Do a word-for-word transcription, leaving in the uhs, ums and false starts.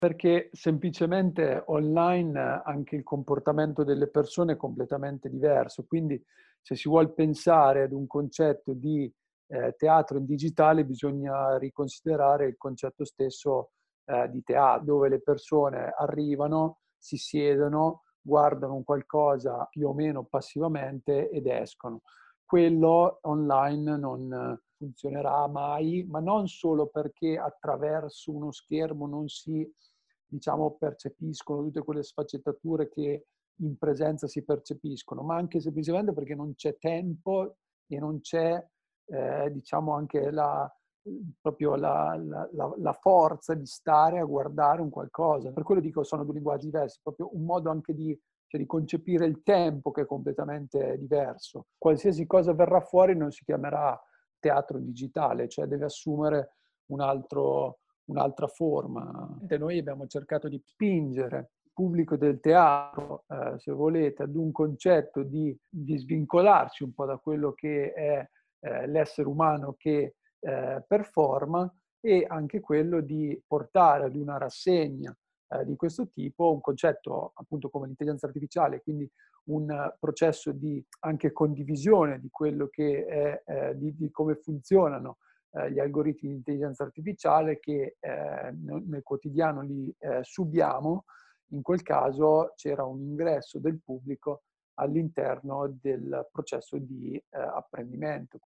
Perché semplicemente online anche il comportamento delle persone è completamente diverso, quindi se si vuol pensare ad un concetto di, ehm, teatro in digitale bisogna riconsiderare il concetto stesso, ehm, di tea dove le persone arrivano, si siedono, guardano un qualcosa più o meno passivamente ed escono. Quello online non funzionerà mai, ma non solo perché attraverso uno schermo non si, diciamo, percepiscono tutte quelle sfaccettature che in presenza si percepiscono, ma anche semplicemente perché non c'è tempo e non c'è, ehm, diciamo anche la mhmm, proprio la la la la forza di stare a guardare un qualcosa. Per quello dico sono due linguaggi diversi, proprio un modo anche di cioè di concepire il tempo che è completamente diverso. Qualsiasi cosa verrà fuori non si chiamerà teatro digitale, cioè deve assumere un altro un'altra forma. E noi abbiamo cercato di spingere il pubblico del teatro, ehm, se volete, ad un concetto di di svincolarsi un po' da quello che è, ehm, l'essere umano che, ehm, performa e anche quello di portare ad una rassegna, ehm, di questo tipo un concetto appunto come l'intelligenza artificiale, quindi un processo di anche condivisione di quello che è, ehm, di di come funzionano, ehm, gli algoritmi di intelligenza artificiale che, ehm, no nel quotidiano li, ehm, subiamo. In quel caso c'era un ingresso del pubblico all'interno del processo di, ehm, apprendimento.